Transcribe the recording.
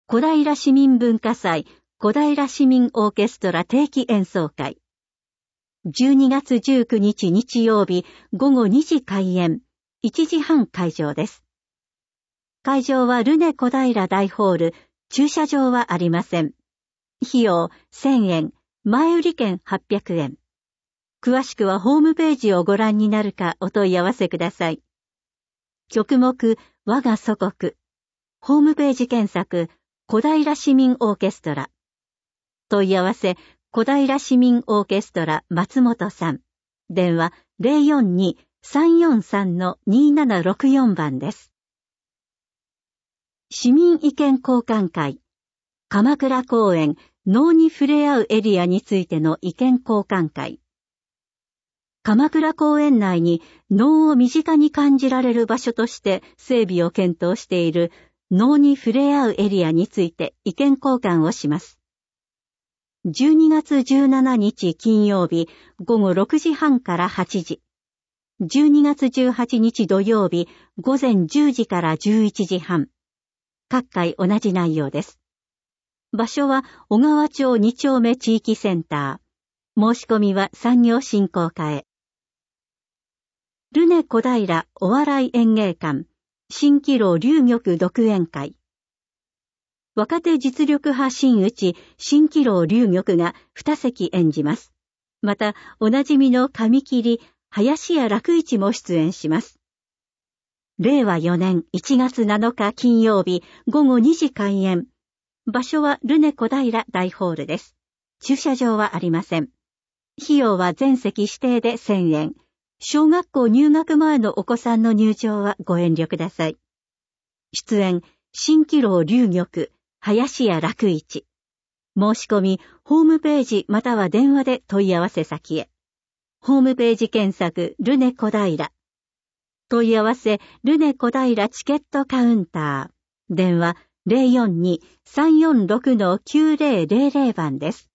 小平市民文化祭小平市民オーケストラ定期演奏会。12月19日日曜日午後2時開演、1時半会場です。会場はルネ小平大ホール、駐車場はありません。費用1000円、前売り券800円。詳しくはホームページをご覧になるかお問い合わせください。曲目、我が祖国。ホームページ検索、小平市民オーケストラ。問い合わせ、小平市民オーケストラ松本さん。電話 042-343-2764 番です。市民意見交換会。鎌倉公園、脳に触れ合うエリアについての意見交換会。鎌倉公園内に脳を身近に感じられる場所として整備を検討している脳に触れ合うエリアについて意見交換をします。12月17日金曜日午後6時半から8時。12月18日土曜日午前10時から11時半。各回同じ内容です。場所は小川町2丁目地域センター。申し込みは産業振興課へ。ルネ小平お笑い演芸館。蜃気楼龍玉独演会。若手実力派真打ち蜃気楼龍玉が2席演じます。また、おなじみの紙切り、林家楽一も出演します。令和4年1月7日金曜日午後2時開演。場所はルネ小平大ホールです。駐車場はありません。費用は全席指定で1000円。小学校入学前のお子さんの入場はご遠慮ください。出演、蜃気楼龍玉、林家楽一。申し込み、ホームページまたは電話で問い合わせ先へ。ホームページ検索、ルネ小平。問い合わせ、ルネ小平チケットカウンター。電話、042-346-9000番です。